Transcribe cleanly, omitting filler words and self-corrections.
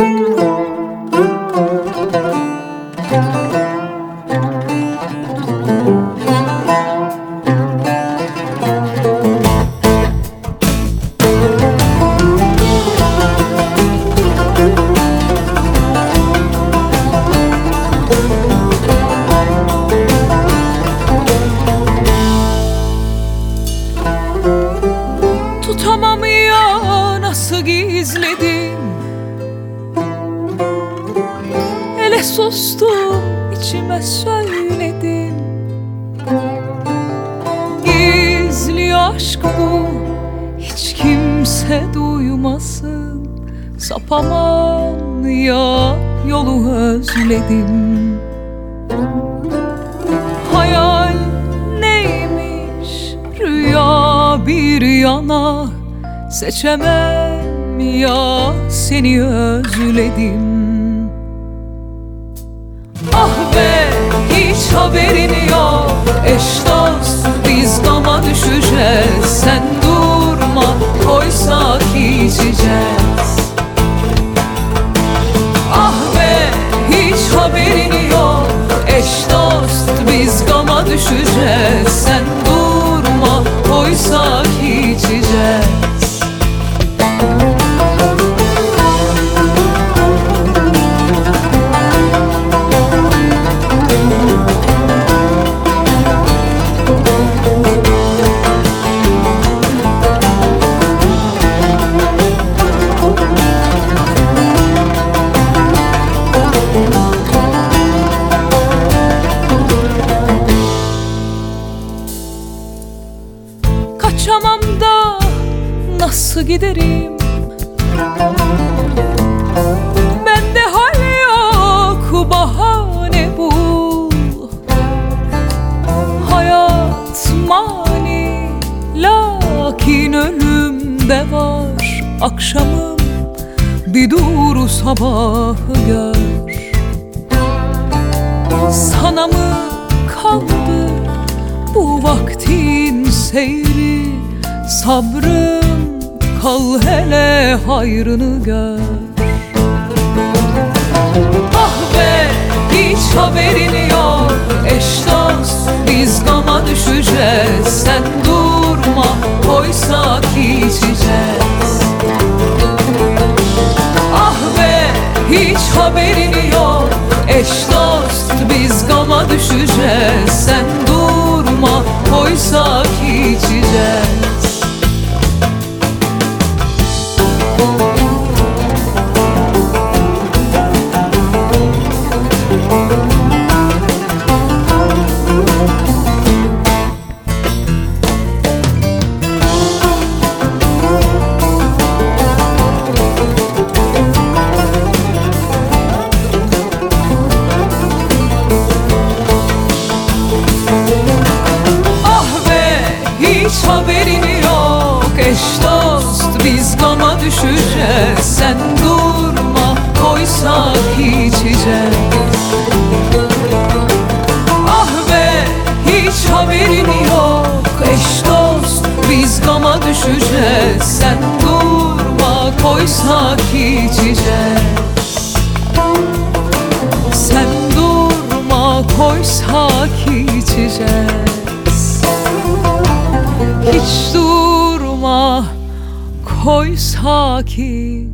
Tutamam ya, nasıl gizledim? Ele sustum, içime söyledim. Gizli aşk bu, hiç kimse duymasın. Sapamam ya, yolu özledim. Hayal neymiş, rüya bir yana, seçemem ya, seni özledim. Ah be, hiç haberin yok, eş dost biz gama düşeceğiz. Sen durma, koysak içeceğiz. Ah be, hiç haberin yok, eş dost biz gama düşeceğiz. Sen durma, koysak içeceğiz. Kaçamam da nasıl giderim? Bende hal yok, bahane bul. Hayat mani, lakin ölümde var. Akşamım bir dur, sabahı gör. Sana mı kaldı bu vaktin seyri? Sabrım kal, hele hayrını gör. Ah be, hiç haberin yok, eş dost biz gama düşeceğiz. Sen durma, koysak içeceğiz. Ah be, hiç haberin yok, eş dost biz gama düşeceğiz. Sen durma, koysak içeceğiz. Hiç haberin yok, eş dost biz gama düşeceğiz. Sen durma, koysak içeceğiz. Ah be, hiç haberin yok, eş dost biz gama düşeceğiz. Sen durma, koysak içeceğiz. Sen durma, koysak içeceğiz. Hiç durma, koysak içeceğiz.